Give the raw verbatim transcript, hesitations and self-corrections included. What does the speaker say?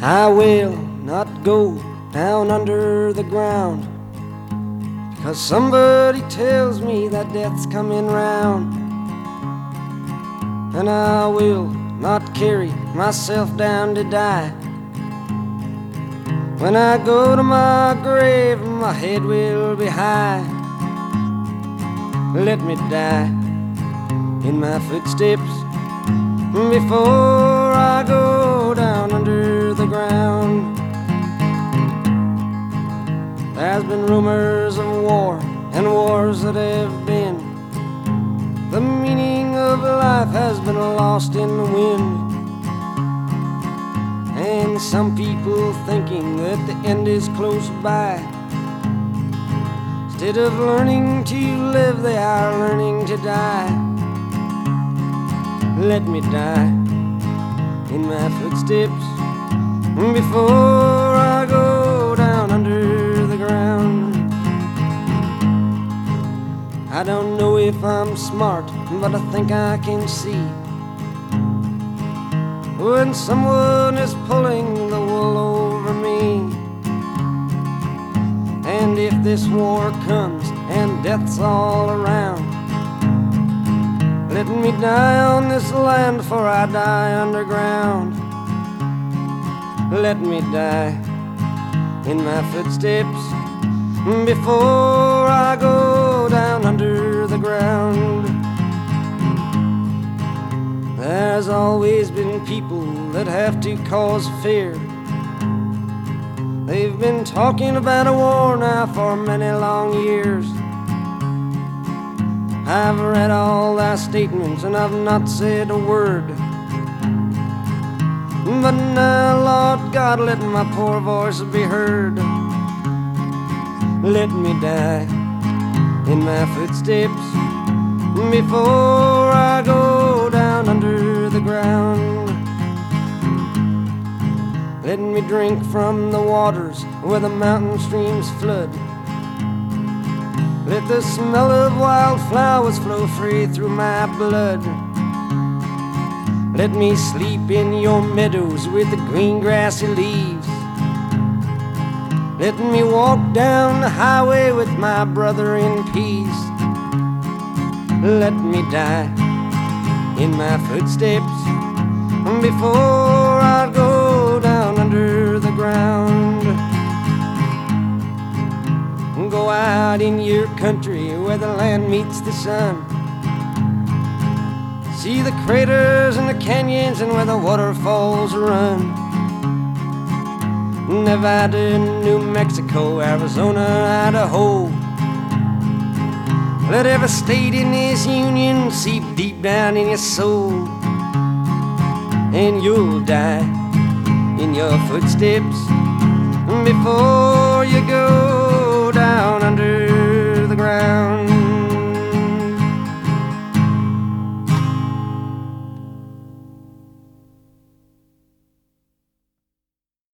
I will not go down under the ground, 'cause somebody tells me that death's coming round. And I will not carry myself down to die. When I go to my grave, my head will be high. Let me die in my footsteps before I go down under the ground. There's been rumors of war and wars that have been. The meaning of life has been lost in the wind. And some people thinking that the end is close by. Instead of learning to live, they are learning to die. Let me die in my footsteps before I go down under the ground. I don't know if I'm smart, but I think I can see when someone is pulling the wool over me. And if this war comes and death's all around, let me die on this land before I die underground. Let me die in my footsteps before I go down under the ground. There's always been people that have to cause fear. They've been talking about a war now for many long years. I've read all their statements and I've not said a word. But now, Lord God, let my poor voice be heard. Let me die in my footsteps before I go down under the ground. Let me drink from the waters where the mountain streams flood. Let the smell of wildflowers flow free through my blood. Let me sleep in your meadows with the green grassy leaves. Let me walk down the highway with my brother in peace. Let me die in my footsteps before I go down under the ground. Go out in your country where the land meets the sun. See the craters and the canyons and where the waterfalls run. Nevada, New Mexico, Arizona, Idaho. Let every state in this union seep deep down in your soul. And you'll die in your footsteps before you go down under the ground.